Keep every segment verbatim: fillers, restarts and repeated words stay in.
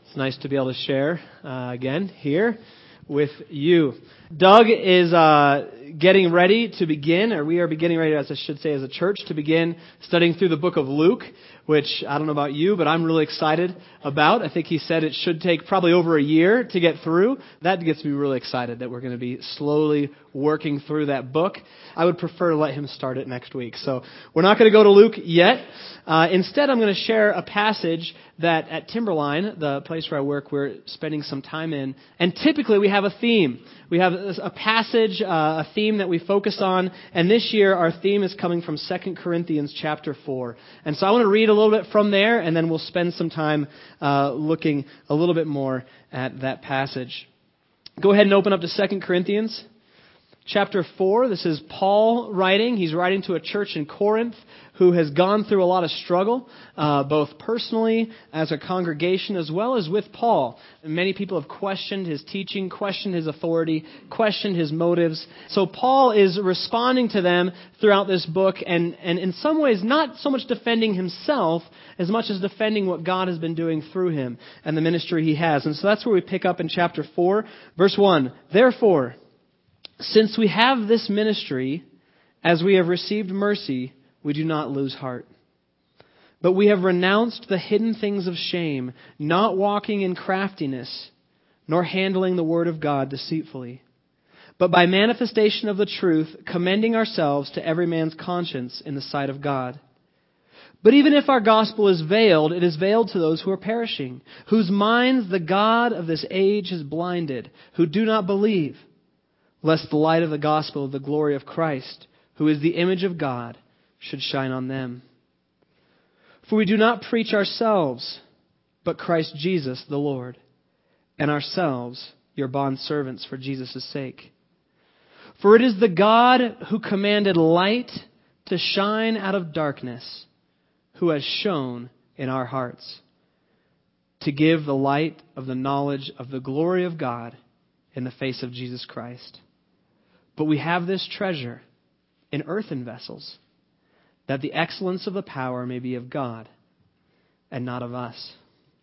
It's nice to be able to share uh, again here with you. Doug is uh, getting ready to begin, or we are beginning ready, as I should say, as a church, to begin studying through the book of Luke, which I don't know about you, but I'm really excited about. I think he said it should take probably over a year to get through. That gets me really excited that we're going to be slowly working through that book. I would prefer to let him start it next week. So we're not going to go to Luke yet. Uh, instead, I'm going to share a passage that at Timberline, the place where I work, we're spending some time in. And typically we have a theme. We have a passage, uh, a theme that we focus on. And this year our theme is coming from Second Corinthians chapter four. And so I want to read a little bit from there, and then we'll spend some time uh, looking a little bit more at that passage. Go ahead and open up to Second Corinthians chapter four. This is Paul writing. He's writing to a church in Corinth who has gone through a lot of struggle, uh, both personally as a congregation as well as with Paul. And many people have questioned his teaching, questioned his authority, questioned his motives. So Paul is responding to them throughout this book, and, and in some ways not so much defending himself as much as defending what God has been doing through him and the ministry he has. And so that's where we pick up in chapter four, verse one. Therefore, since we have this ministry, as we have received mercy, we do not lose heart. But we have renounced the hidden things of shame, not walking in craftiness, nor handling the word of God deceitfully, but by manifestation of the truth, commending ourselves to every man's conscience in the sight of God. But even if our gospel is veiled, it is veiled to those who are perishing, whose minds the God of this age has blinded, who do not believe, lest the light of the gospel of the glory of Christ, who is the image of God, should shine on them. For we do not preach ourselves, but Christ Jesus the Lord, and ourselves your bondservants for Jesus' sake. For it is the God who commanded light to shine out of darkness, who has shone in our hearts, to give the light of the knowledge of the glory of God in the face of Jesus Christ. But we have this treasure in earthen vessels, that the excellence of the power may be of God and not of us.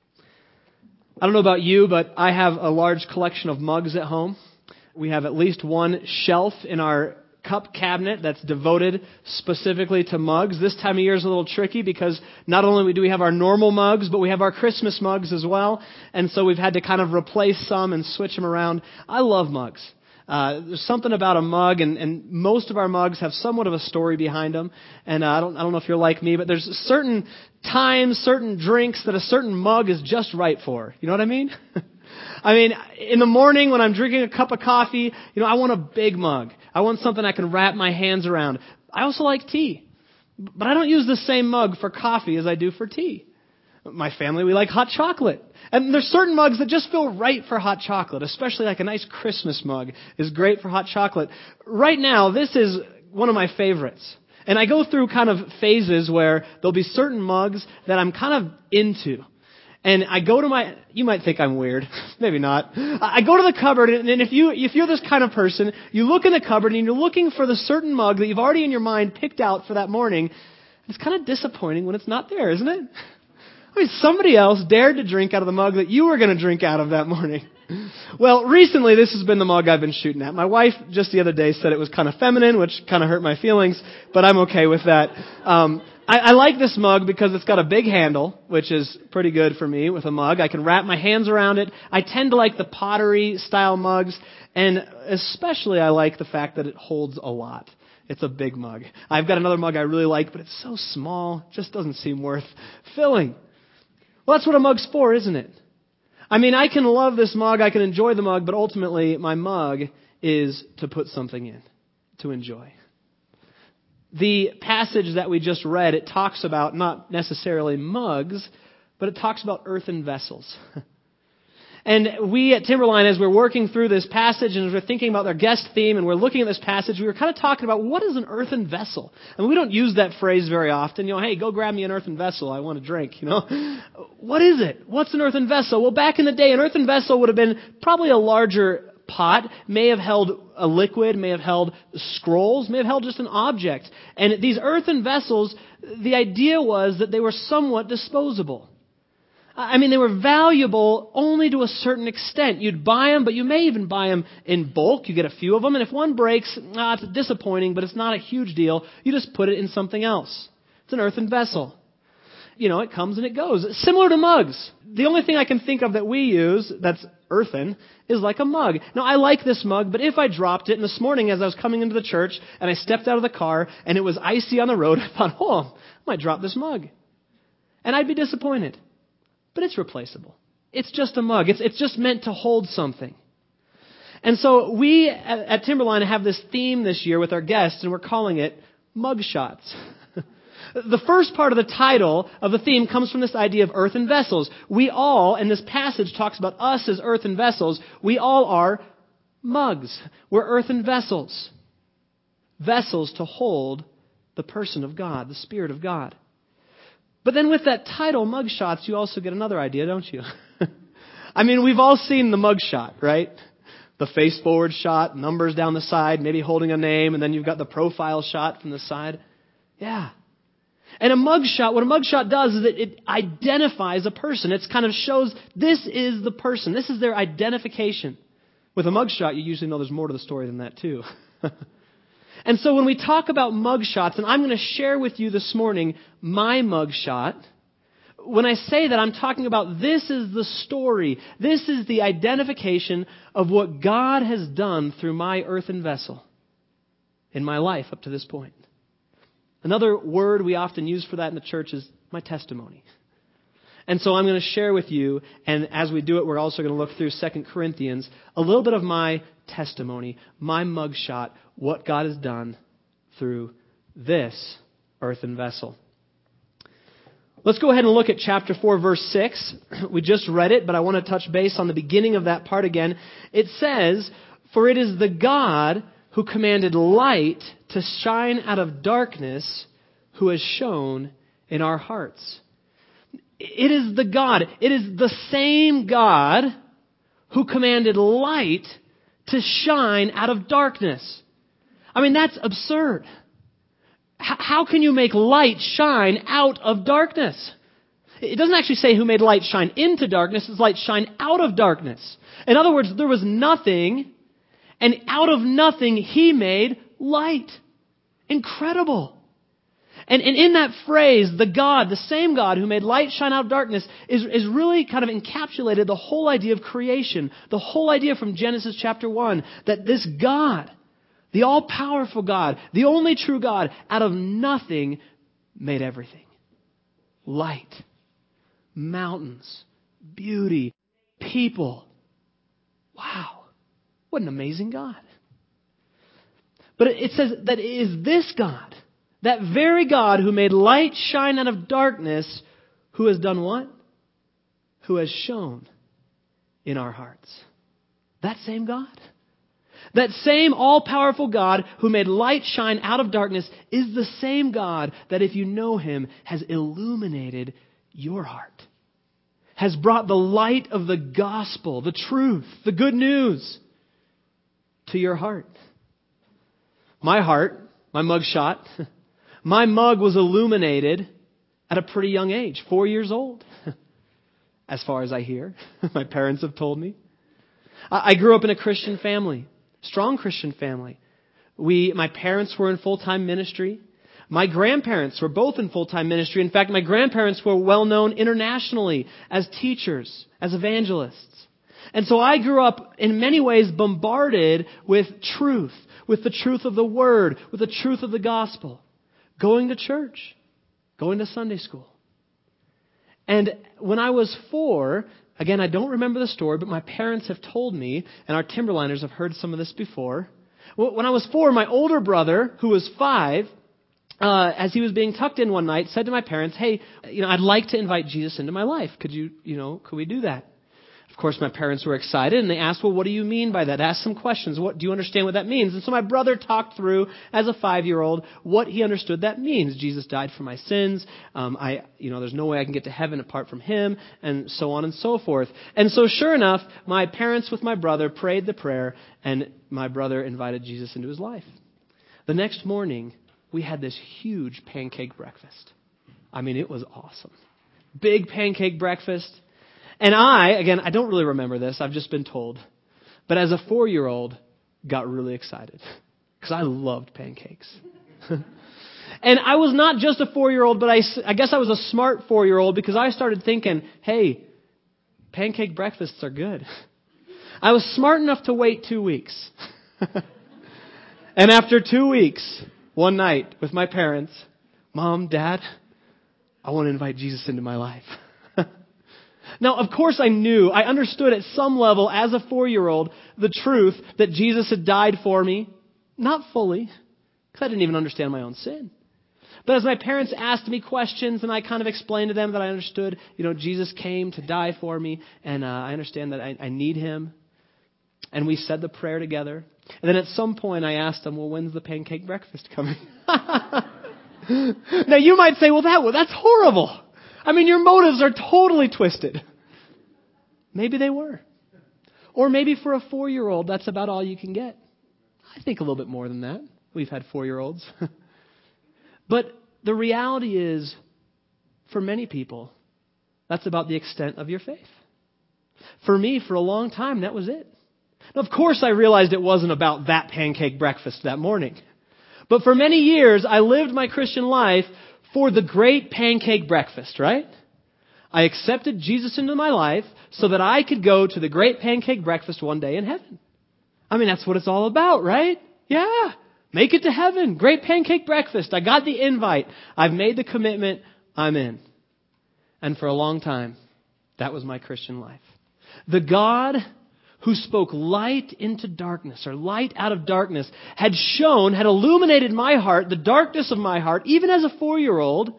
I don't know about you, but I have a large collection of mugs at home. We have at least one shelf in our cup cabinet that's devoted specifically to mugs. This time of year is a little tricky because not only do we have our normal mugs, but we have our Christmas mugs as well. And so we've had to kind of replace some and switch them around. I love mugs. Uh, there's something about a mug, and, and most of our mugs have somewhat of a story behind them. And uh, I don't, I don't know if you're like me, but there's certain times, certain drinks that a certain mug is just right for. You know what I mean? I mean, in the morning when I'm drinking a cup of coffee, you know, I want a big mug. I want something I can wrap my hands around. I also like tea, but I don't use the same mug for coffee as I do for tea. My family, we like hot chocolate. And there's certain mugs that just feel right for hot chocolate, especially like a nice Christmas mug is great for hot chocolate. Right now, this is one of my favorites. And I go through kind of phases where there'll be certain mugs that I'm kind of into. And I go to my, you might think I'm weird, maybe not. I go to the cupboard, and if you, if you're this kind of person, you look in the cupboard and you're looking for the certain mug that you've already in your mind picked out for that morning. It's kind of disappointing when it's not there, isn't it? I mean, somebody else dared to drink out of the mug that you were going to drink out of that morning. Well, recently this has been the mug I've been shooting at. My wife just the other day said it was kind of feminine, which kind of hurt my feelings, but I'm okay with that. Um, I, I like this mug because it's got a big handle, which is pretty good for me with a mug. I can wrap my hands around it. I tend to like the pottery style mugs, and especially I like the fact that it holds a lot. It's a big mug. I've got another mug I really like, but it's so small, it just doesn't seem worth filling. Well, that's what a mug's for, isn't it? I mean, I can love this mug, I can enjoy the mug, but ultimately my mug is to put something in, to enjoy. The passage that we just read, it talks about not necessarily mugs, but it talks about earthen vessels. And we at Timberline, as we're working through this passage and as we're thinking about our guest theme and we're looking at this passage, we were kind of talking about what is an earthen vessel? I mean, we don't use that phrase very often. You know, hey, go grab me an earthen vessel. I want a drink, you know. What is it? What's an earthen vessel? Well, back in the day, an earthen vessel would have been probably a larger pot, may have held a liquid, may have held scrolls, may have held just an object. And these earthen vessels, the idea was that they were somewhat disposable. I mean, they were valuable only to a certain extent. You'd buy them, but you may even buy them in bulk. You get a few of them, and if one breaks, ah, it's disappointing, but it's not a huge deal. You just put it in something else. It's an earthen vessel. You know, it comes and it goes. Similar to mugs. The only thing I can think of that we use that's earthen is like a mug. Now, I like this mug, but if I dropped it, and this morning as I was coming into the church and I stepped out of the car and it was icy on the road, I thought, oh, I might drop this mug. And I'd be disappointed. But it's replaceable. It's just a mug. It's, it's just meant to hold something. And so we at, at Timberline have this theme this year with our guests, and we're calling it Mug Shots. The first part of the title of the theme comes from this idea of earthen vessels. We all, and this passage talks about us as earthen vessels, we all are mugs. We're earthen vessels. Vessels to hold the person of God, the Spirit of God. But then with that title, Mug Shots, you also get another idea, don't you? I mean, we've all seen the mug shot, right? The face forward shot, numbers down the side, maybe holding a name, and then you've got the profile shot from the side. Yeah. And a mug shot, what a mug shot does is it, it identifies a person. It kind of shows this is the person. This is their identification. With a mug shot, you usually know there's more to the story than that too. And so when we talk about mug shots, and I'm going to share with you this morning my mug shot, when I say that, I'm talking about this is the story. This is the identification of what God has done through my earthen vessel in my life up to this point. Another word we often use for that in the church is my testimony. And so I'm going to share with you, and as we do it, we're also going to look through Second Corinthians, a little bit of my testimony, my mugshot, what God has done through this earthen vessel. Let's go ahead and look at chapter four, verse six. We just read it, but I want to touch base on the beginning of that part again. It says, "For it is the God who commanded light to shine out of darkness, who has shone in our hearts." It is the God, it is the same God who commanded light to shine out of darkness. I mean, that's absurd. H- how can you make light shine out of darkness? It doesn't actually say who made light shine into darkness, it's light shine out of darkness. In other words, there was nothing, and out of nothing, He made light. Incredible. And, and in that phrase, the God, the same God who made light shine out of darkness, is, is really kind of encapsulated the whole idea of creation. The whole idea from Genesis chapter one, that this God, the all-powerful God, the only true God, out of nothing made everything. Light, mountains, beauty, people. Wow, what an amazing God. But it says that it is this God, that very God who made light shine out of darkness, who has done what? Who has shone in our hearts. That same God. That same all-powerful God who made light shine out of darkness is the same God that, if you know Him, has illuminated your heart. Has brought the light of the gospel, the truth, the good news to your heart. My heart, my mug shot, my mug was illuminated at a pretty young age, four years old, as far as I hear. My parents have told me. I grew up in a Christian family, strong Christian family. We, my parents were in full-time ministry. My grandparents were both in full-time ministry. In fact, my grandparents were well-known internationally as teachers, as evangelists. And so I grew up in many ways bombarded with truth, with the truth of the Word, with the truth of the gospel. Going to church, going to Sunday school. And when I was four, again, I don't remember the story, but my parents have told me, and our Timberliners have heard some of this before. When I was four, my older brother, who was five, uh, as he was being tucked in one night, said to my parents, "Hey, you know, I'd like to invite Jesus into my life. Could you, you know, could we do that?" Of course, my parents were excited, and they asked, "Well, what do you mean by that?" Asked some questions. What do you understand what that means? And so my brother talked through, as a five-year-old, what he understood that means. Jesus died for my sins. Um, I, you know, there's no way I can get to heaven apart from Him, and so on and so forth. And so, sure enough, my parents with my brother prayed the prayer, and my brother invited Jesus into his life. The next morning, we had this huge pancake breakfast. I mean, it was awesome. Big pancake breakfast. And I, again, I don't really remember this. I've just been told. But as a four-year-old, got really excited because I loved pancakes. And I was not just a four-year-old, but I, I guess I was a smart four-year-old because I started thinking, hey, pancake breakfasts are good. I was smart enough to wait two weeks. And after two weeks, one night with my parents, Mom, Dad, I want to invite Jesus into my life. Now, of course I knew, I understood at some level as a four-year-old the truth that Jesus had died for me. Not fully, because I didn't even understand my own sin. But as my parents asked me questions and I kind of explained to them that I understood, you know, Jesus came to die for me and uh, I understand that I, I need Him. And we said the prayer together. And then at some point I asked them, well, when's the pancake breakfast coming? Now you might say, well, that well, that's horrible. I mean, your motives are totally twisted. Maybe they were. Or maybe for a four-year-old, that's about all you can get. I think a little bit more than that. We've had four-year-olds. But the reality is, for many people, that's about the extent of your faith. For me, for a long time, that was it. Now, of course, I realized it wasn't about that pancake breakfast that morning. But for many years, I lived my Christian life for the great pancake breakfast, right? I accepted Jesus into my life so that I could go to the great pancake breakfast one day in heaven. I mean, that's what it's all about, right? Yeah. Make it to heaven. Great pancake breakfast. I got the invite. I've made the commitment. I'm in. And for a long time, that was my Christian life. The God who spoke light into darkness, or light out of darkness, had shown, had illuminated my heart, the darkness of my heart, even as a four-year-old,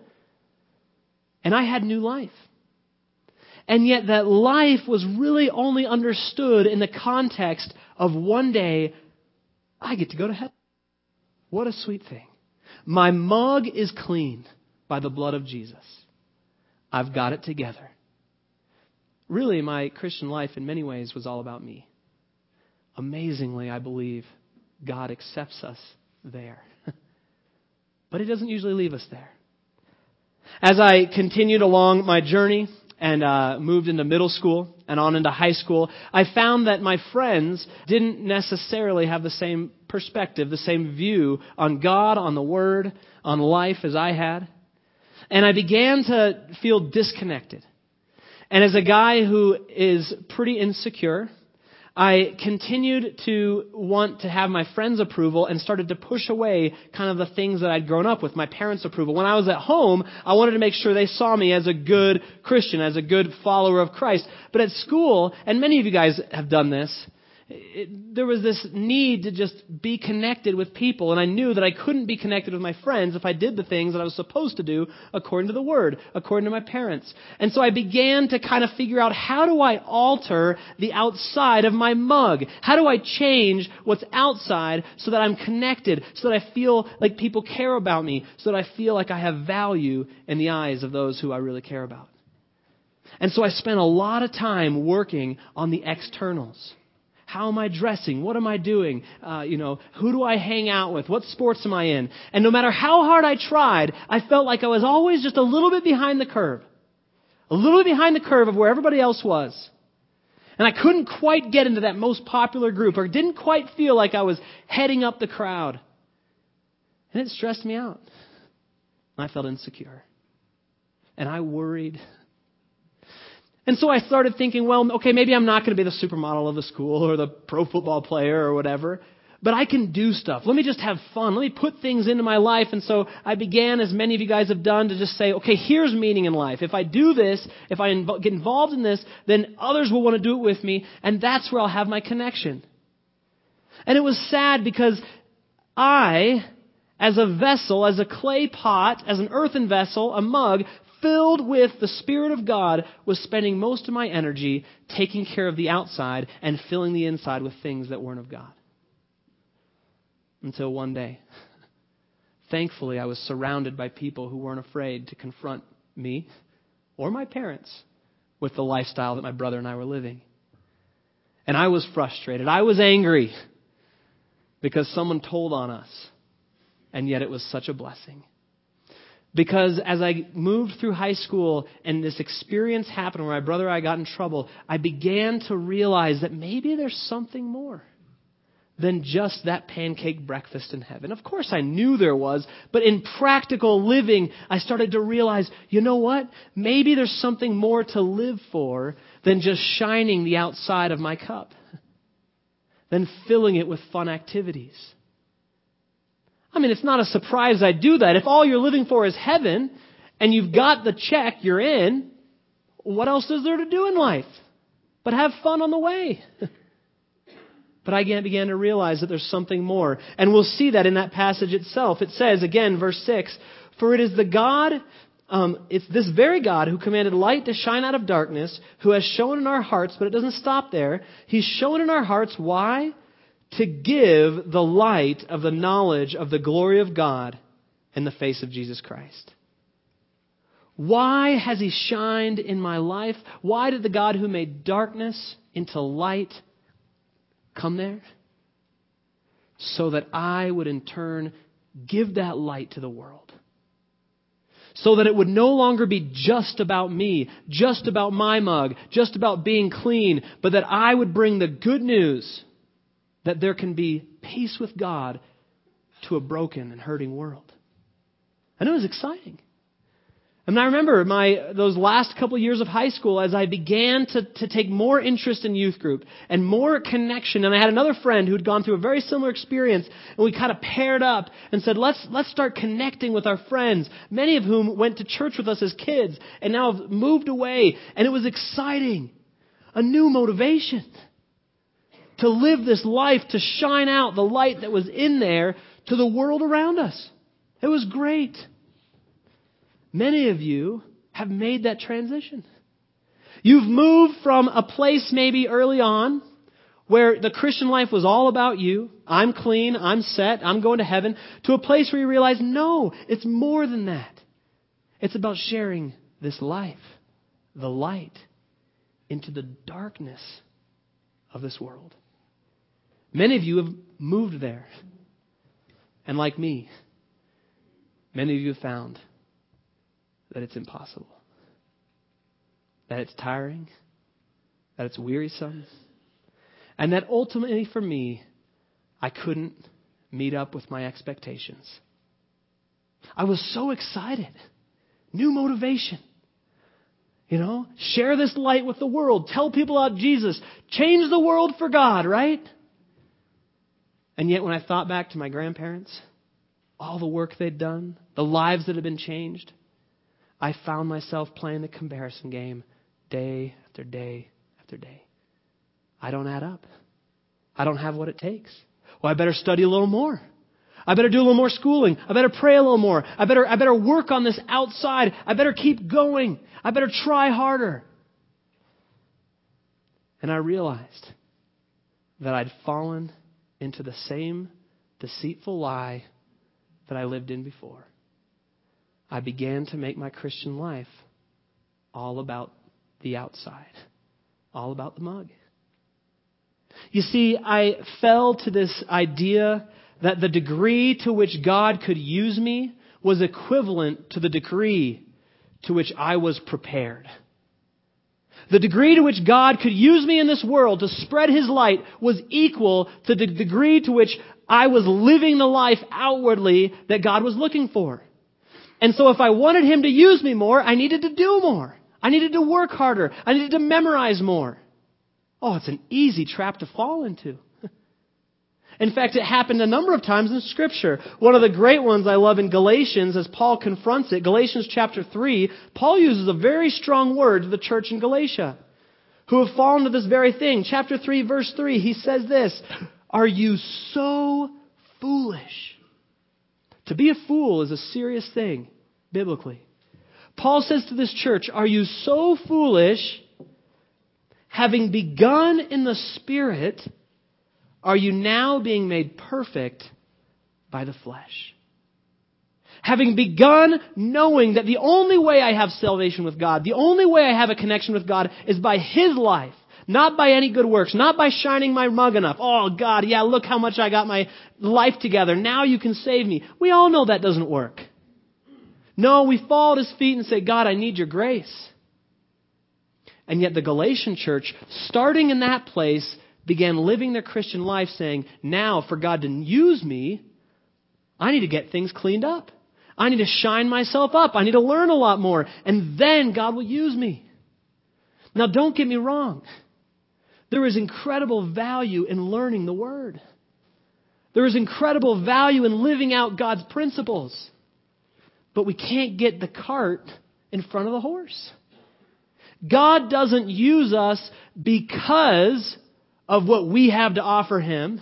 and I had new life. And yet that life was really only understood in the context of one day, I get to go to heaven. What a sweet thing. My mug is clean by the blood of Jesus. I've got it together. Really, my Christian life in many ways was all about me. Amazingly, I believe God accepts us there. But He doesn't usually leave us there. As I continued along my journey and uh, moved into middle school and on into high school, I found that my friends didn't necessarily have the same perspective, the same view on God, on the Word, on life as I had. And I began to feel disconnected. And as a guy who is pretty insecure, I continued to want to have my friends' approval and started to push away kind of the things that I'd grown up with, my parents' approval. When I was at home, I wanted to make sure they saw me as a good Christian, as a good follower of Christ. But at school, and many of you guys have done this, It, there was this need to just be connected with people, and I knew that I couldn't be connected with my friends if I did the things that I was supposed to do according to the Word, according to my parents. And so I began to kind of figure out, how do I alter the outside of my mug? How do I change what's outside so that I'm connected, so that I feel like people care about me, so that I feel like I have value in the eyes of those who I really care about? And so I spent a lot of time working on the externals. How am I dressing? What am I doing? Uh, you know, who do I hang out with? What sports am I in? And no matter how hard I tried, I felt like I was always just a little bit behind the curve. A little bit behind the curve of where everybody else was. And I couldn't quite get into that most popular group, or didn't quite feel like I was heading up the crowd. And it stressed me out. I felt insecure. And I worried. And so I started thinking, well, okay, maybe I'm not going to be the supermodel of the school or the pro football player or whatever, but I can do stuff. Let me just have fun. Let me put things into my life. And so I began, as many of you guys have done, to just say, okay, here's meaning in life. If I do this, if I inv- get involved in this, then others will want to do it with me, and that's where I'll have my connection. And it was sad because I, as a vessel, as a clay pot, as an earthen vessel, a mug, filled with the Spirit of God, was spending most of my energy taking care of the outside and filling the inside with things that weren't of God. Until one day, thankfully, I was surrounded by people who weren't afraid to confront me or my parents with the lifestyle that my brother and I were living. And I was frustrated. I was angry because someone told on us, and yet it was such a blessing. Because as I moved through high school and this experience happened where my brother and I got in trouble, I began to realize that maybe there's something more than just that pancake breakfast in heaven. Of course, I knew there was, but in practical living, I started to realize, you know what? Maybe there's something more to live for than just shining the outside of my cup, than filling it with fun activities. I mean, it's not a surprise I do that. If all you're living for is heaven and you've got the check, you're in, what else is there to do in life but have fun on the way? But I began to realize that there's something more. And we'll see that in that passage itself. It says, again, verse six, for it is the God, um, it's this very God who commanded light to shine out of darkness, who has shown in our hearts, but it doesn't stop there. He's shown in our hearts. Why? To give the light of the knowledge of the glory of God in the face of Jesus Christ. Why has He shined in my life? Why did the God who made darkness into light come there? So that I would in turn give that light to the world. So that it would no longer be just about me, just about my mug, just about being clean, but that I would bring the good news that there can be peace with God to a broken and hurting world. And it was exciting. And I remember my those last couple of years of high school as I began to, to take more interest in youth group and more connection. And I had another friend who had gone through a very similar experience. And we kind of paired up and said, let's let's start connecting with our friends, many of whom went to church with us as kids and now have moved away. And it was exciting. A new motivation to live this life, to shine out the light that was in there to the world around us. It was great. Many of you have made that transition. You've moved from a place maybe early on where the Christian life was all about you. I'm clean, I'm set, I'm going to heaven, to a place where you realize, no, it's more than that. It's about sharing this life, the light, into the darkness of this world. Many of you have moved there. And like me, many of you have found that it's impossible. That it's tiring. That it's wearisome. And that ultimately for me, I couldn't meet up with my expectations. I was so excited. New motivation. You know, share this light with the world. Tell people about Jesus. Change the world for God, right? And yet when I thought back to my grandparents, all the work they'd done, the lives that had been changed, I found myself playing the comparison game day after day after day. I don't add up. I don't have what it takes. Well, I better study a little more. I better do a little more schooling. I better pray a little more. I better, I better work on this outside. I better keep going. I better try harder. And I realized that I'd fallen into the same deceitful lie that I lived in before. I began to make my Christian life all about the outside, all about the mug. You see, I fell to this idea that the degree to which God could use me was equivalent to the degree to which I was prepared. The degree to which God could use me in this world to spread His light was equal to the degree to which I was living the life outwardly that God was looking for. And so if I wanted Him to use me more, I needed to do more. I needed to work harder. I needed to memorize more. Oh, it's an easy trap to fall into. In fact, it happened a number of times in Scripture. One of the great ones I love in Galatians, as Paul confronts it, Galatians chapter three, Paul uses a very strong word to the church in Galatia, who have fallen to this very thing. Chapter three, verse three, he says this, "Are you so foolish?" To be a fool is a serious thing, biblically. Paul says to this church, "Are you so foolish, having begun in the Spirit, are you now being made perfect by the flesh?" Having begun knowing that the only way I have salvation with God, the only way I have a connection with God is by His life, not by any good works, not by shining my mug enough. Oh, God, yeah, look how much I got my life together. Now you can save me. We all know that doesn't work. No, we fall at his feet and say, God, I need your grace. And yet the Galatian church, starting in that place, began living their Christian life saying, now for God to use me, I need to get things cleaned up. I need to shine myself up. I need to learn a lot more. And then God will use me. Now, don't get me wrong. There is incredible value in learning the Word. There is incredible value in living out God's principles. But we can't get the cart in front of the horse. God doesn't use us because of what we have to offer Him.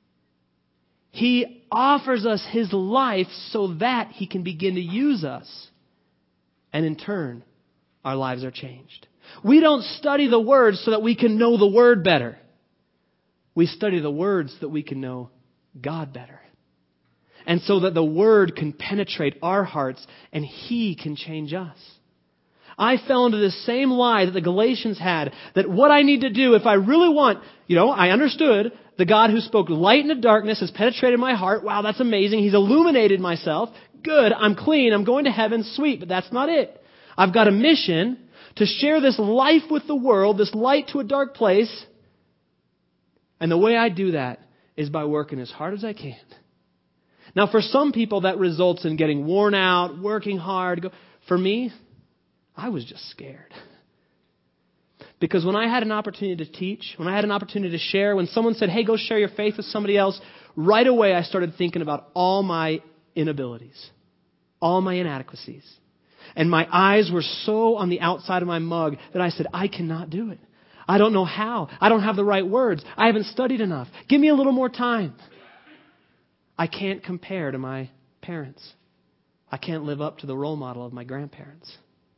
He offers us His life so that He can begin to use us. And in turn, our lives are changed. We don't study the Word so that we can know the Word better. We study the Word so that we can know God better. And so that the Word can penetrate our hearts and He can change us. I fell into this same lie that the Galatians had, that what I need to do if I really want, you know, I understood the God who spoke light into darkness has penetrated my heart. Wow, that's amazing. He's illuminated myself. Good, I'm clean, I'm going to heaven, sweet, but that's not it. I've got a mission to share this life with the world, this light to a dark place. And the way I do that is by working as hard as I can. Now, for some people, that results in getting worn out, working hard. For me, I was just scared. Because when I had an opportunity to teach, when I had an opportunity to share, when someone said, hey, go share your faith with somebody else, right away I started thinking about all my inabilities, all my inadequacies. And my eyes were so on the outside of my mug that I said, I cannot do it. I don't know how. I don't have the right words. I haven't studied enough. Give me a little more time. I can't compare to my parents. I can't live up to the role model of my grandparents.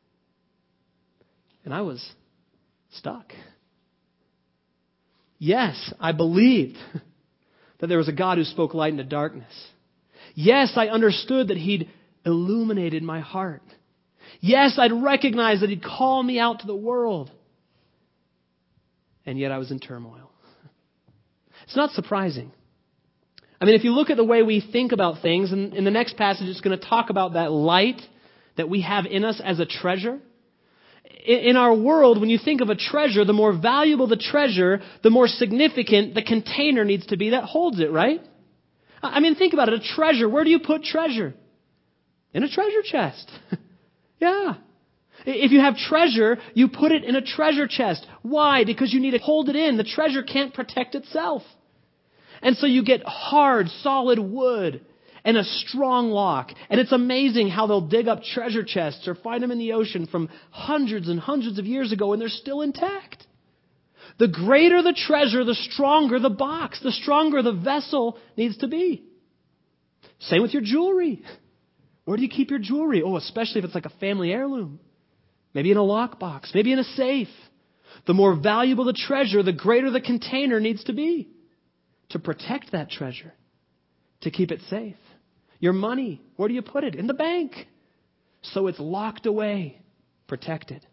And I was stuck. Yes, I believed that there was a God who spoke light into darkness. Yes, I understood that He'd illuminated my heart. Yes, I'd recognized that He'd call me out to the world. And yet I was in turmoil. It's not surprising. I mean, if you look at the way we think about things, and in the next passage it's going to talk about that light that we have in us as a treasure. In our world, when you think of a treasure, the more valuable the treasure, the more significant the container needs to be that holds it, right? I mean, think about it. A treasure, where do you put treasure? In a treasure chest. Yeah. If you have treasure, you put it in a treasure chest. Why? Because you need to hold it in. The treasure can't protect itself. And so you get hard, solid wood and a strong lock. And it's amazing how they'll dig up treasure chests or find them in the ocean from hundreds and hundreds of years ago and they're still intact. The greater the treasure, the stronger the box, the stronger the vessel needs to be. Same with your jewelry. Where do you keep your jewelry? Oh, especially if it's like a family heirloom. Maybe in a lockbox, maybe in a safe. The more valuable the treasure, the greater the container needs to be to protect that treasure, to keep it safe. Your money, where do you put it? In the bank. So it's locked away, protected.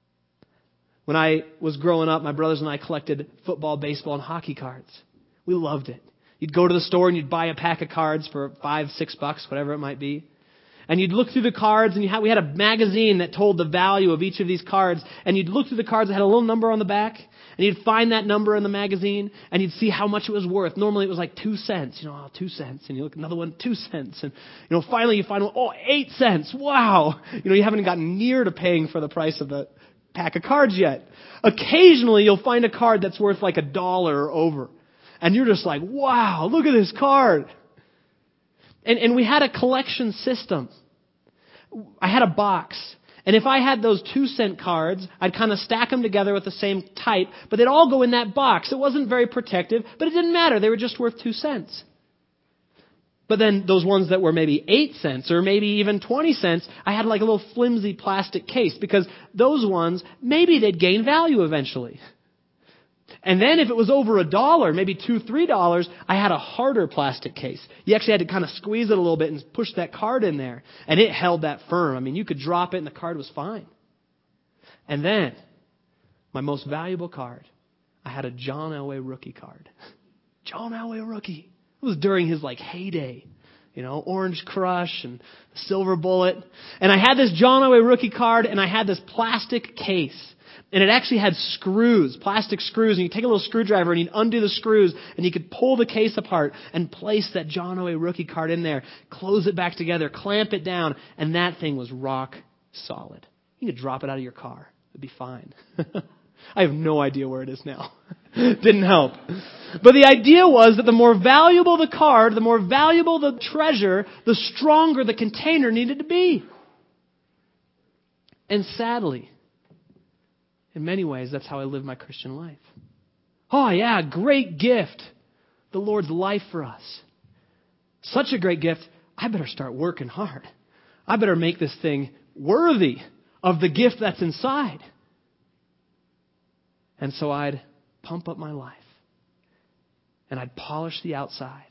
When I was growing up, my brothers and I collected football, baseball, and hockey cards. We loved it. You'd go to the store and you'd buy a pack of cards for five, six bucks, whatever it might be. And you'd look through the cards, and you had, we had a magazine that told the value of each of these cards. And you'd look through the cards that had a little number on the back, and you'd find that number in the magazine, and you'd see how much it was worth. Normally it was like two cents, you know, oh, two cents. And you look at another one, two cents. And, you know, finally you find one, oh, eight cents. Wow. You know, you haven't gotten near to paying for the price of the pack of cards yet. Occasionally you'll find a card that's worth like a dollar or over. And you're just like, wow, look at this card. And, and we had a collection system. I had a box. And if I had those two cent cards, I'd kind of stack them together with the same type, but they'd all go in that box. It wasn't very protective, but it didn't matter. They were just worth two cents. But then those ones that were maybe eight cents or maybe even twenty cents, I had like a little flimsy plastic case because those ones, maybe they'd gain value eventually. And then if it was over a dollar, maybe two, three dollars, I had a harder plastic case. You actually had to kind of squeeze it a little bit and push that card in there. And it held that firm. I mean, you could drop it and the card was fine. And then, my most valuable card, I had a John Elway rookie card. John Elway rookie. It was during his like heyday. you know, Orange Crush and Silver Bullet. And I had this John Elway rookie card, and I had this plastic case. And it actually had screws, plastic screws, and you take a little screwdriver and you'd undo the screws and you could pull the case apart and place that John Elway rookie card in there, close it back together, clamp it down, and that thing was rock solid. You could drop it out of your car. It'd be fine. I have no idea where it is now. Didn't help. But the idea was that the more valuable the card, the more valuable the treasure, the stronger the container needed to be. And sadly, in many ways, that's how I live my Christian life. Oh yeah, great gift. The Lord's life for us. Such a great gift. I better start working hard. I better make this thing worthy of the gift that's inside. And so I'd pump up my life. And I'd polish the outside.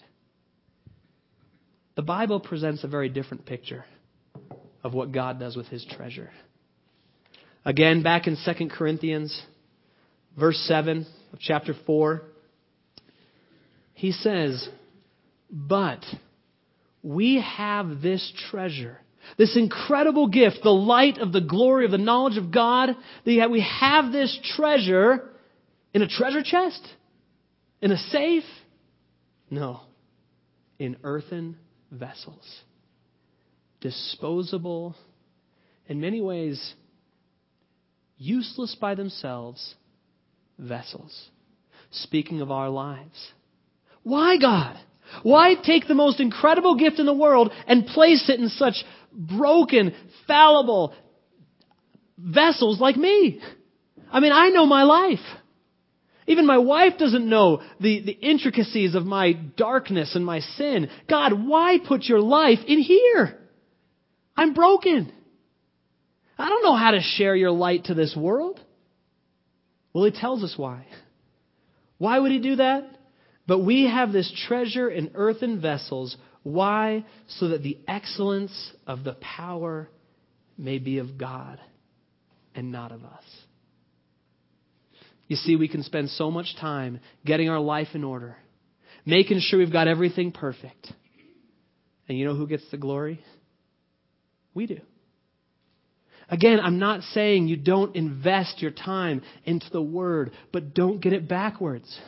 The Bible presents a very different picture of what God does with His treasure. Again, back in Second Corinthians, verse seven of chapter four, he says, "But we have this treasure, this incredible gift, the light of the glory of the knowledge of God. That we have this treasure in a treasure chest? In a safe? No. In earthen vessels. Disposable, in many ways, useless by themselves, vessels." Speaking of our lives. Why, God? Why take the most incredible gift in the world and place it in such broken, fallible vessels like me? I mean, I know my life. Even my wife doesn't know the, the intricacies of my darkness and my sin. God, why put your life in here? I'm broken. I don't know how to share your light to this world. Well, He tells us why. Why would He do that? But we have this treasure in earthen vessels. Why? So that the excellence of the power may be of God and not of us. You see, we can spend so much time getting our life in order, making sure we've got everything perfect. And you know who gets the glory? We do. Again, I'm not saying you don't invest your time into the Word, but don't get it backwards.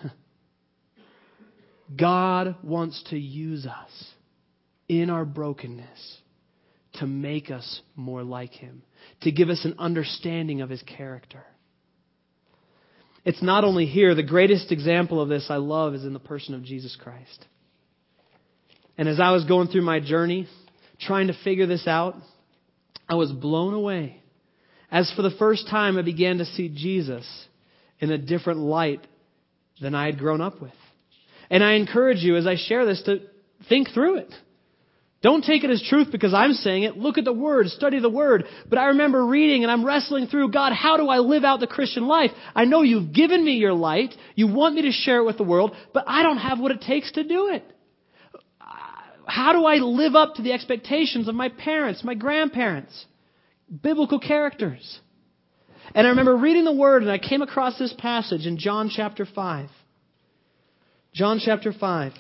God wants to use us in our brokenness to make us more like Him, to give us an understanding of His character. It's not only here. The greatest example of this I love is in the person of Jesus Christ. And as I was going through my journey, trying to figure this out, I was blown away as for the first time I began to see Jesus in a different light than I had grown up with. And I encourage you as I share this to think through it. Don't take it as truth because I'm saying it. Look at the Word, study the Word. But I remember reading and I'm wrestling through, God, how do I live out the Christian life? I know you've given me your light. You want me to share it with the world, but I don't have what it takes to do it. How do I live up to the expectations of my parents, my grandparents, biblical characters? And I remember reading the Word and I came across this passage in John chapter five. John chapter five,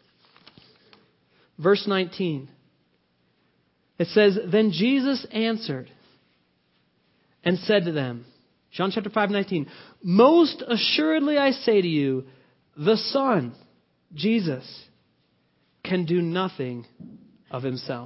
verse nineteen. It says, "Then Jesus answered and said to them," John chapter five, nineteen, "Most assuredly I say to you, the Son, Jesus, can do nothing of Himself,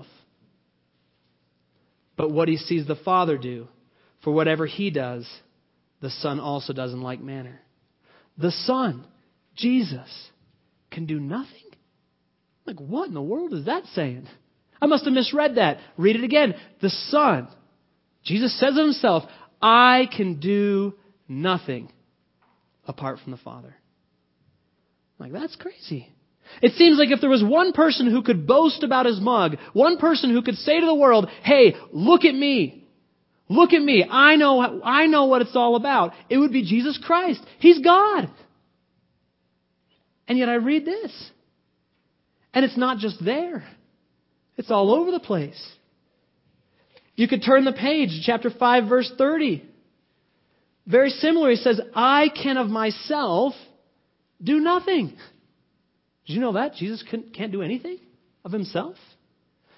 but what He sees the Father do. For whatever He does, the Son also does in like manner." The Son, Jesus, can do nothing? Like, what in the world is that saying? I must have misread that. Read it again. The Son, Jesus says of Himself, "I can do nothing apart from the Father." Like, that's crazy. It seems like if there was one person who could boast about his mug, one person who could say to the world, "Hey, look at me. Look at me. I know, I know what it's all about," it would be Jesus Christ. He's God. And yet I read this. And it's not just there. It's all over the place. You could turn the page, chapter five, verse thirty. Very similar. He says, "I can of myself do nothing." Did you know that? Jesus can't do anything of Himself.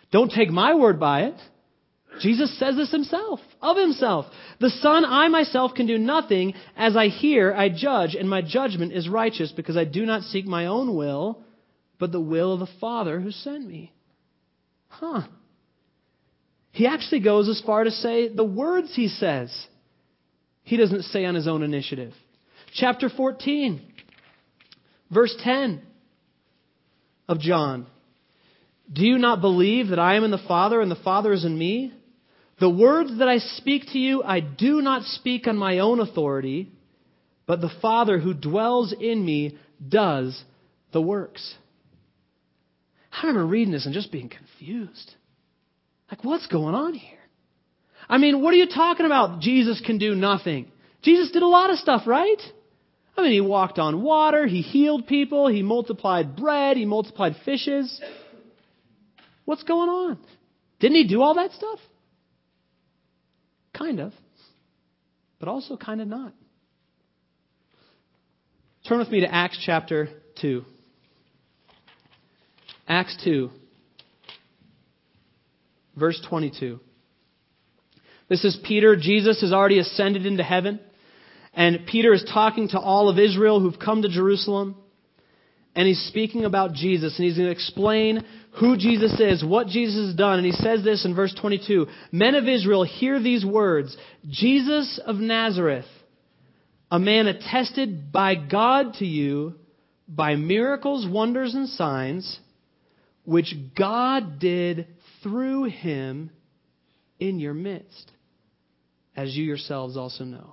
Don't take my word by it. Jesus says this himself, of himself. The Son, I myself can do nothing. As I hear, I judge, and my judgment is righteous, because I do not seek my own will, but the will of the Father who sent me. Huh. He actually goes as far to say the words he says, he doesn't say on his own initiative. Chapter fourteen, verse ten of John. Do you not believe that I am in the Father and the Father is in me? The words that I speak to you, I do not speak on my own authority, but the Father who dwells in me does the works. I remember reading this and just being confused. Like, what's going on here? I mean, what are you talking about? Jesus can do nothing. Jesus did a lot of stuff, right? I mean, he walked on water, he healed people, he multiplied bread, he multiplied fishes. What's going on? Didn't he do all that stuff? Kind of. But also kind of not. Turn with me to Acts chapter two. Acts two. Verse twenty-two. This is Peter. Jesus has already ascended into heaven. And Peter is talking to all of Israel who've come to Jerusalem. And he's speaking about Jesus. And he's going to explain who Jesus is, what Jesus has done. And he says this in verse twenty-two. Men of Israel, hear these words. Jesus of Nazareth, a man attested by God to you by miracles, wonders, and signs, which God did through him in your midst, as you yourselves also know.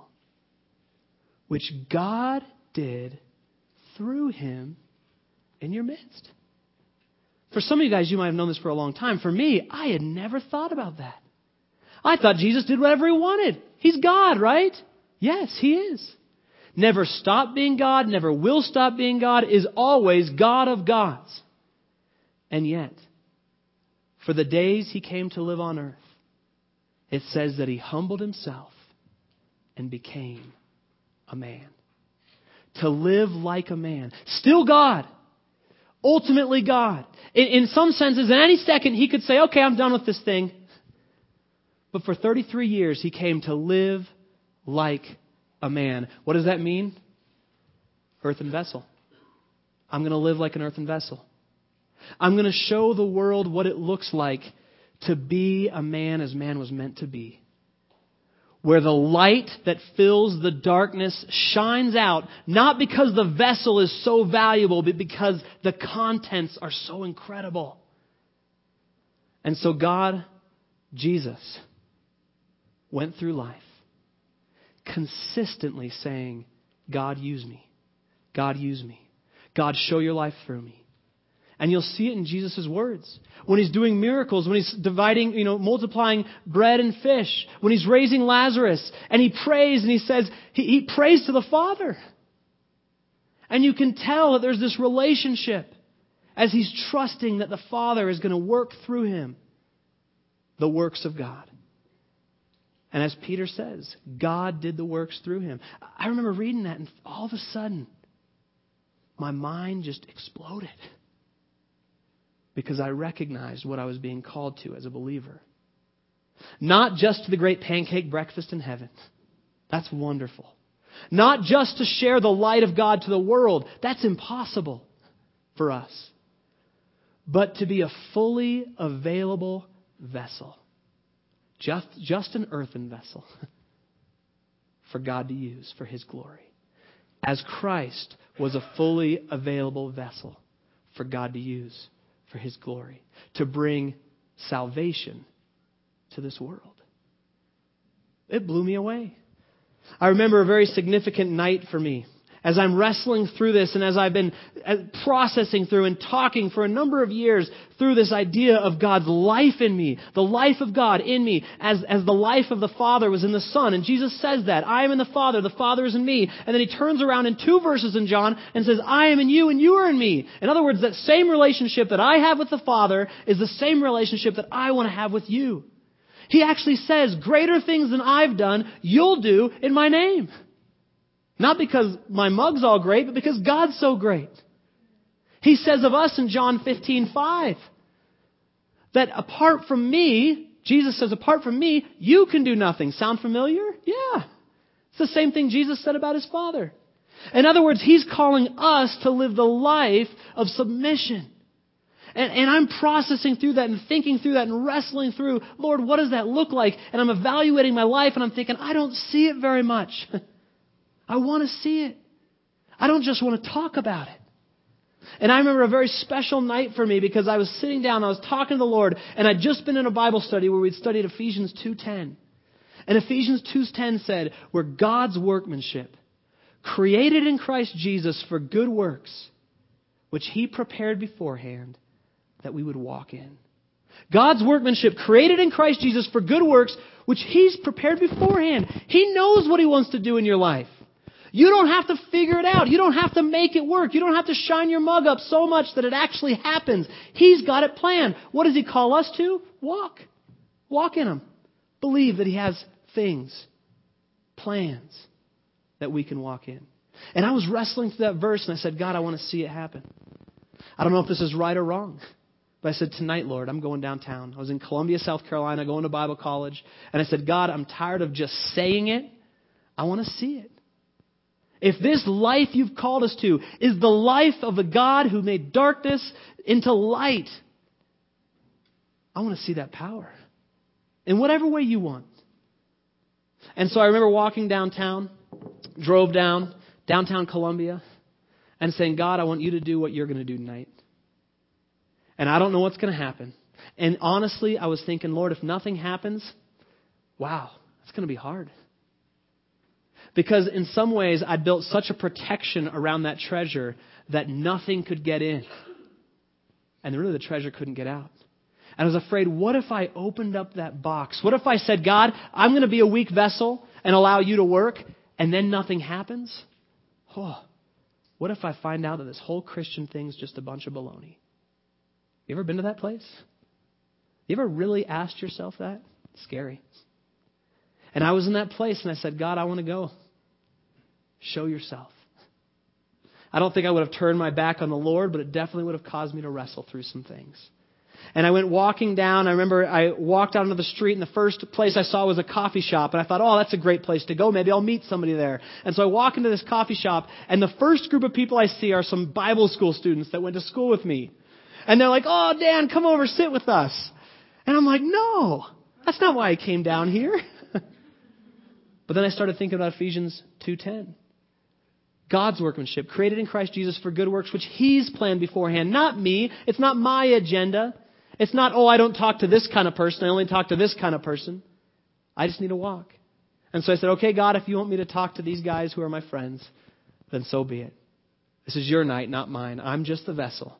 Which God did through him in your midst. For some of you guys, you might have known this for a long time. For me, I had never thought about that. I thought Jesus did whatever he wanted. He's God, right? Yes, he is. Never stopped being God, never will stop being God, is always God of gods. And yet, for the days he came to live on earth, it says that he humbled himself and became a man. To live like a man. Still God. Ultimately God. In, in some senses, in any second, he could say, okay, I'm done with this thing. But for thirty-three years, he came to live like a man. What does that mean? Earthen vessel. I'm going to live like an earthen vessel. I'm going to show the world what it looks like to be a man as man was meant to be. Where the light that fills the darkness shines out, not because the vessel is so valuable, but because the contents are so incredible. And so God, Jesus, went through life consistently saying, God, use me. God, use me. God, show your life through me. And you'll see it in Jesus' words. When he's doing miracles, when he's dividing, you know, multiplying bread and fish, when he's raising Lazarus, and he prays and he says, he, he prays to the Father. And you can tell that there's this relationship as he's trusting that the Father is going to work through him the works of God. And as Peter says, God did the works through him. I remember reading that and all of a sudden, my mind just exploded. Because I recognized what I was being called to as a believer. Not just to the great pancake breakfast in heaven. That's wonderful. Not just to share the light of God to the world. That's impossible for us. But to be a fully available vessel. Just, just an earthen vessel. For God to use for his glory. As Christ was a fully available vessel for God to use for his glory, to bring salvation to this world. It blew me away. I remember a very significant night for me as I'm wrestling through this and as I've been processing through and talking for a number of years through this idea of God's life in me, the life of God in me, as, as the life of the Father was in the Son. And Jesus says that. I am in the Father, the Father is in me. And then he turns around in two verses in John and says, I am in you and you are in me. In other words, that same relationship that I have with the Father is the same relationship that I want to have with you. He actually says, greater things than I've done, you'll do in my name. Not because my mug's all great, but because God's so great. He says of us in John fifteen five That apart from me, Jesus says, apart from me, you can do nothing. Sound familiar? Yeah. It's the same thing Jesus said about his Father. In other words, he's calling us to live the life of submission. And, and I'm processing through that and thinking through that and wrestling through, Lord, what does that look like? And I'm evaluating my life and I'm thinking, I don't see it very much. I want to see it. I don't just want to talk about it. And I remember a very special night for me because I was sitting down, I was talking to the Lord, and I'd just been in a Bible study where we'd studied Ephesians two ten. And Ephesians two ten said, we're God's workmanship, created in Christ Jesus for good works, which he prepared beforehand that we would walk in. God's workmanship, created in Christ Jesus for good works, which he's prepared beforehand. He knows what he wants to do in your life. You don't have to figure it out. You don't have to make it work. You don't have to shine your mug up so much that it actually happens. He's got it planned. What does he call us to? Walk. Walk in him. Believe that he has things, plans that we can walk in. And I was wrestling through that verse and I said, God, I want to see it happen. I don't know if this is right or wrong. But I said, tonight, Lord, I'm going downtown. I was in Columbia, South Carolina, going to Bible college. And I said, God, I'm tired of just saying it. I want to see it. If this life you've called us to is the life of a God who made darkness into light, I want to see that power in whatever way you want. And so I remember walking downtown, drove down, downtown Columbia, and saying, God, I want you to do what you're going to do tonight. And I don't know what's going to happen. And honestly, I was thinking, Lord, if nothing happens, wow, it's going to be hard. Because in some ways, I built such a protection around that treasure that nothing could get in. And really the treasure couldn't get out. And I was afraid, what if I opened up that box? What if I said, God, I'm going to be a weak vessel and allow you to work, and then nothing happens? Oh, what if I find out that this whole Christian thing's just a bunch of baloney? You ever been to that place? You ever really asked yourself that? It's scary. And I was in that place and I said, God, I want to go. Show yourself. I don't think I would have turned my back on the Lord, but it definitely would have caused me to wrestle through some things. And I went walking down. I remember I walked out onto the street and the first place I saw was a coffee shop. And I thought, oh, that's a great place to go. Maybe I'll meet somebody there. And so I walk into this coffee shop and the first group of people I see are some Bible school students that went to school with me. And they're like, oh, Dan, come over, sit with us. And I'm like, no, that's not why I came down here. But then I started thinking about Ephesians two ten. God's workmanship, created in Christ Jesus for good works, which he's planned beforehand. Not me. It's not my agenda. It's not, oh, I don't talk to this kind of person. I only talk to this kind of person. I just need to walk. And so I said, okay, God, if you want me to talk to these guys who are my friends, then so be it. This is your night, not mine. I'm just the vessel.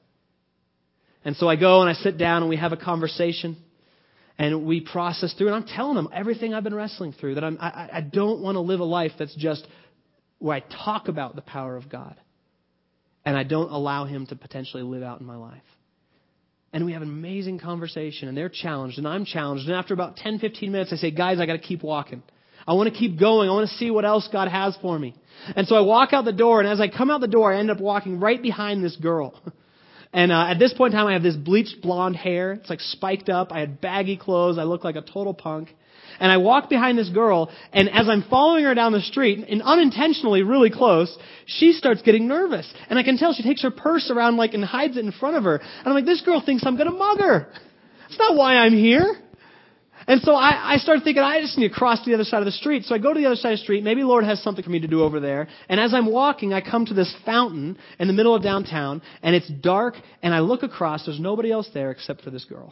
And so I go and I sit down and we have a conversation. And we process through, and I'm telling them everything I've been wrestling through, that I'm, I, I don't want to live a life that's just where I talk about the power of God, and I don't allow him to potentially live out in my life. And we have an amazing conversation, and they're challenged, and I'm challenged. And after about ten, fifteen minutes, I say, guys, I got to keep walking. I want to keep going. I want to see what else God has for me. And so I walk out the door, and as I come out the door, I end up walking right behind this girl. And uh, at this point in time, I have this bleached blonde hair. It's like spiked up. I had baggy clothes. I look like a total punk. And I walk behind this girl, and as I'm following her down the street, and unintentionally really close, she starts getting nervous. And I can tell she takes her purse around like and hides it in front of her. And I'm like, this girl thinks I'm going to mug her. That's not why I'm here. And so I, I started thinking, I just need to cross to the other side of the street. So I go to the other side of the street. Maybe Lord has something for me to do over there. And as I'm walking, I come to this fountain in the middle of downtown. And it's dark. And I look across. There's nobody else there except for this girl.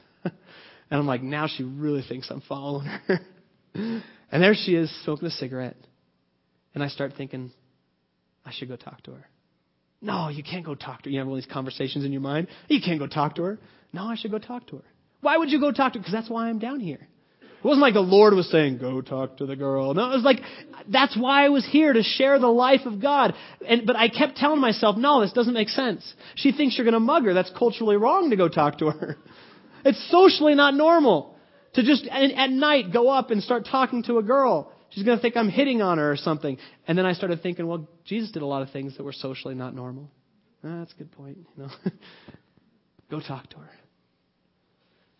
And I'm like, now she really thinks I'm following her. And there she is, smoking a cigarette. And I start thinking, I should go talk to her. No, you can't go talk to her. You have all these conversations in your mind. You can't go talk to her. No, I should go talk to her. Why would you go talk to her? Because that's why I'm down here. It wasn't like the Lord was saying, go talk to the girl. No, it was like, that's why I was here, to share the life of God. And But I kept telling myself, no, this doesn't make sense. She thinks you're going to mug her. That's culturally wrong to go talk to her. It's socially not normal to just at night go up and start talking to a girl. She's going to think I'm hitting on her or something. And then I started thinking, well, Jesus did a lot of things that were socially not normal. Ah, that's a good point. You know, go talk to her.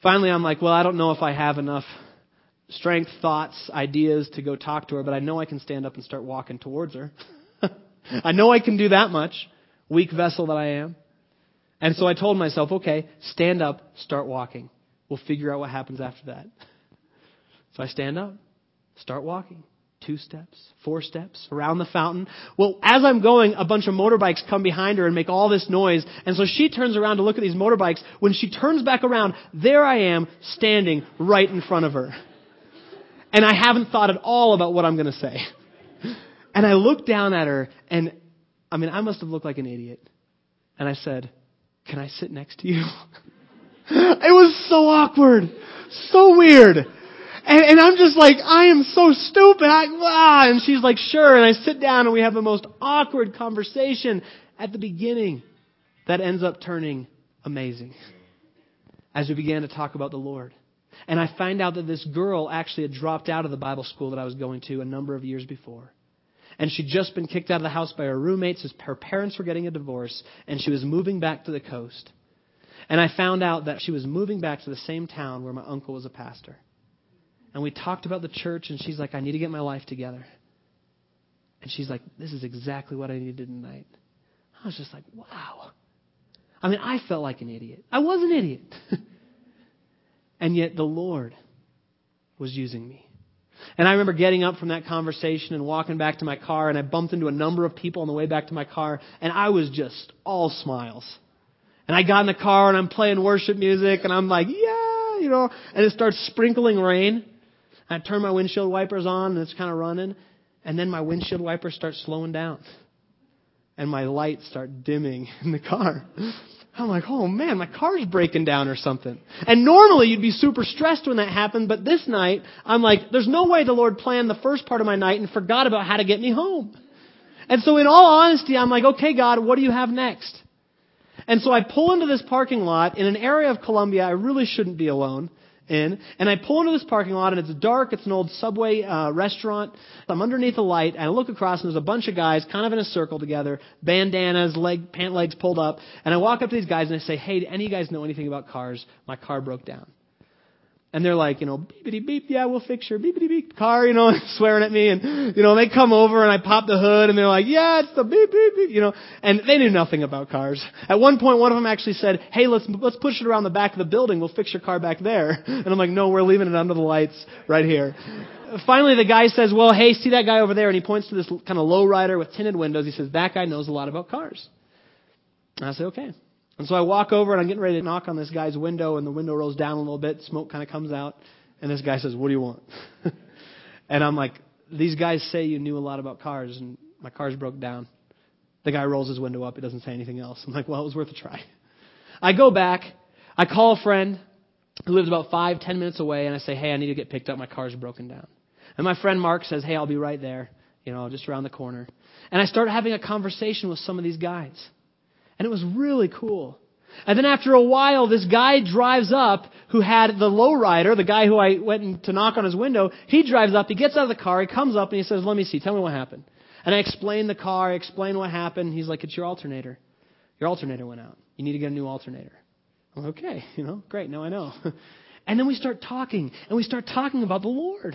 finally, I'm like, well, I don't know if I have enough strength, thoughts, ideas to go talk to her, but I know I can stand up and start walking towards her. I know I can do that much, weak vessel that I am. And so I told myself, okay, stand up, start walking. We'll figure out what happens after that. So I stand up, start walking. Two steps, four steps, around the fountain. Well, as I'm going, a bunch of motorbikes come behind her and make all this noise. And so she turns around to look at these motorbikes. When she turns back around, there I am, standing right in front of her. And I haven't thought at all about what I'm going to say. And I look down at her, and I mean, I must have looked like an idiot. And I said, can I sit next to you? It was so awkward, so weird. And, and I'm just like, I am so stupid. I, ah, and she's like, sure. And I sit down and we have the most awkward conversation at the beginning that ends up turning amazing as we began to talk about the Lord. And I find out that this girl actually had dropped out of the Bible school that I was going to a number of years before. And she'd just been kicked out of the house by her roommates as her parents were getting a divorce, and she was moving back to the coast. And I found out that she was moving back to the same town where my uncle was a pastor. And we talked about the church, and she's like, I need to get my life together. And she's like, this is exactly what I needed tonight. I was just like, wow. I mean, I felt like an idiot. I was an idiot. And yet the Lord was using me. And I remember getting up from that conversation and walking back to my car, and I bumped into a number of people on the way back to my car, and I was just all smiles. And I got in the car, and I'm playing worship music, and I'm like, yeah, you know, and it starts sprinkling rain. I turn my windshield wipers on, and it's kind of running. And then my windshield wipers start slowing down. And my lights start dimming in the car. I'm like, oh man, my car's breaking down or something. And normally you'd be super stressed when that happened. But this night, I'm like, there's no way the Lord planned the first part of my night and forgot about how to get me home. And so in all honesty, I'm like, okay, God, what do you have next? And so I pull into this parking lot in an area of Columbia I really shouldn't be alone in. And I pull into this parking lot, and it's dark. It's an old Subway uh, restaurant. I'm underneath a light, and I look across, and there's a bunch of guys kind of in a circle together, bandanas, leg, pant legs pulled up. And I walk up to these guys, and I say, hey, do any of you guys know anything about cars? My car broke down. And they're like, you know, beepity beep, yeah, we'll fix your beepity beep car, you know, swearing at me. And, you know, they come over and I pop the hood and they're like, yeah, it's the beep beep beep, you know, and they knew nothing about cars. At one point, one of them actually said, hey, let's, let's push it around the back of the building. We'll fix your car back there. And I'm like, no, we're leaving it under the lights right here. Finally, the guy says, well, hey, see that guy over there? And he points to this kind of low rider with tinted windows. He says, that guy knows a lot about cars. And I say, okay. And so I walk over, and I'm getting ready to knock on this guy's window, and the window rolls down a little bit. Smoke kind of comes out. And this guy says, what do you want? And I'm like, these guys say you knew a lot about cars, and my car's broke down. The guy rolls his window up. He doesn't say anything else. I'm like, well, it was worth a try. I go back. I call a friend who lives about five, ten minutes away, and I say, hey, I need to get picked up. My car's broken down. And my friend Mark says, hey, I'll be right there, you know, just around the corner. And I start having a conversation with some of these guys. And it was really cool. And then after a while, this guy drives up who had the lowrider, the guy who I went to knock on his window. He drives up, he gets out of the car, he comes up and he says, let me see, tell me what happened. And I explain the car, I explain what happened. He's like, it's your alternator. Your alternator went out. You need to get a new alternator. I'm like, okay, you know, great, now I know. And then we start talking, and we start talking about the Lord.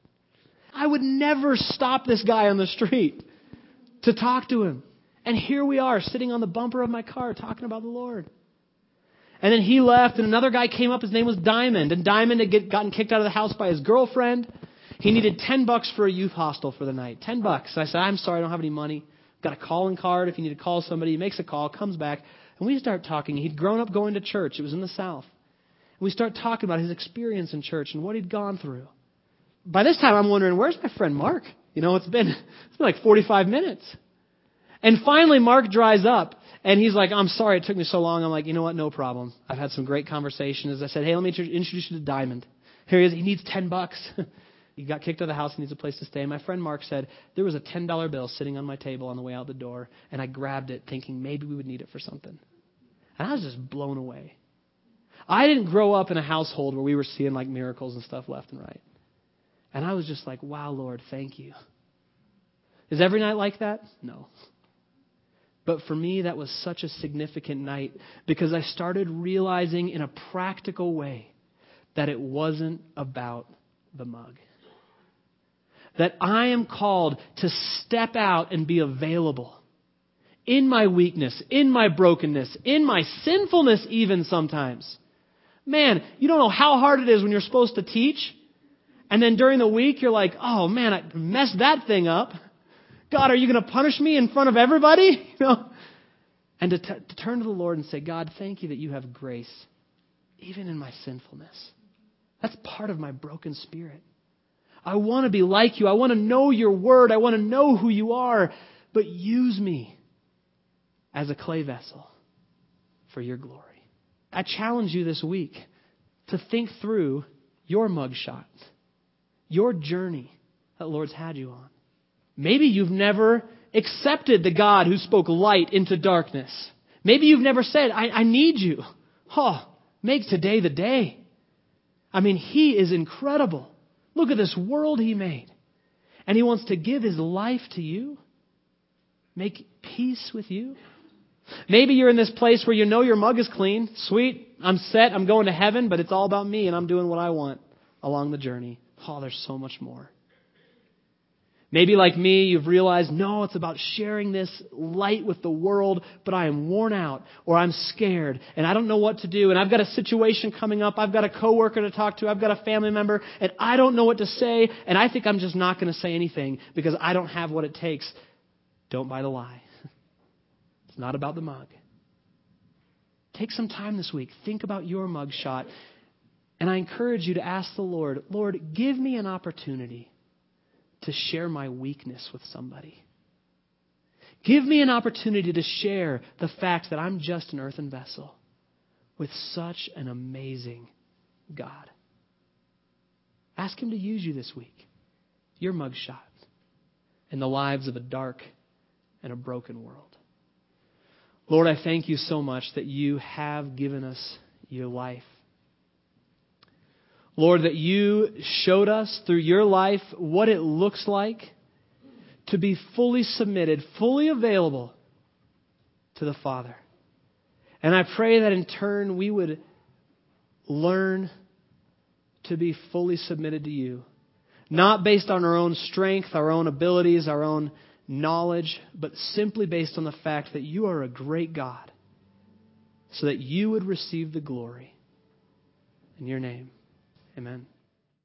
I would never stop this guy on the street to talk to him. And here we are, sitting on the bumper of my car, talking about the Lord. And then he left, and another guy came up. His name was Diamond. And Diamond had get, gotten kicked out of the house by his girlfriend. He needed ten bucks for a youth hostel for the night. ten bucks. So I said, I'm sorry, I don't have any money. Got a calling card if you need to call somebody. He makes a call, comes back. And we start talking. He'd grown up going to church. It was in the South. And we start talking about his experience in church and what he'd gone through. By this time, I'm wondering, where's my friend Mark? You know, it's been, it's been like forty-five minutes. And finally, Mark dries up, and he's like, I'm sorry it took me so long. I'm like, you know what? No problem. I've had some great conversations. I said, hey, let me introduce you to Diamond. Here he is. He needs ten bucks. He got kicked out of the house. He needs a place to stay. My friend Mark said, there was a ten dollar bill sitting on my table on the way out the door, and I grabbed it thinking maybe we would need it for something. And I was just blown away. I didn't grow up in a household where we were seeing like miracles and stuff left and right. And I was just like, wow, Lord, thank you. Is every night like that? No. But for me, that was such a significant night because I started realizing in a practical way that it wasn't about the mug. That I am called to step out and be available in my weakness, in my brokenness, in my sinfulness even sometimes. Man, you don't know how hard it is when you're supposed to teach, and then during the week you're like, oh man, I messed that thing up. God, are you going to punish me in front of everybody? You know? And to, t- to turn to the Lord and say, God, thank you that you have grace, even in my sinfulness. That's part of my broken spirit. I want to be like you. I want to know your word. I want to know who you are. But use me as a clay vessel for your glory. I challenge you this week to think through your mugshot, your journey that the Lord's had you on. Maybe you've never accepted the God who spoke light into darkness. Maybe you've never said, I, I need you. Oh, make today the day. I mean, He is incredible. Look at this world He made. And He wants to give His life to you. Make peace with you. Maybe you're in this place where you know your mug is clean. Sweet, I'm set, I'm going to heaven, but it's all about me and I'm doing what I want along the journey. Oh, there's so much more. Maybe like me, you've realized, no, it's about sharing this light with the world, but I am worn out or I'm scared and I don't know what to do. And I've got a situation coming up. I've got a coworker to talk to. I've got a family member and I don't know what to say. And I think I'm just not going to say anything because I don't have what it takes. Don't buy the lie. It's not about the mug. Take some time this week. Think about your mug shot. And I encourage you to ask the Lord, Lord, give me an opportunity to share my weakness with somebody. Give me an opportunity to share the fact that I'm just an earthen vessel with such an amazing God. Ask Him to use you this week, your mugshot, in the lives of a dark and a broken world. Lord, I thank you so much that you have given us your life. Lord, that you showed us through your life what it looks like to be fully submitted, fully available to the Father. And I pray that in turn we would learn to be fully submitted to you, not based on our own strength, our own abilities, our own knowledge, but simply based on the fact that you are a great God, so that you would receive the glory. In your name. Amen.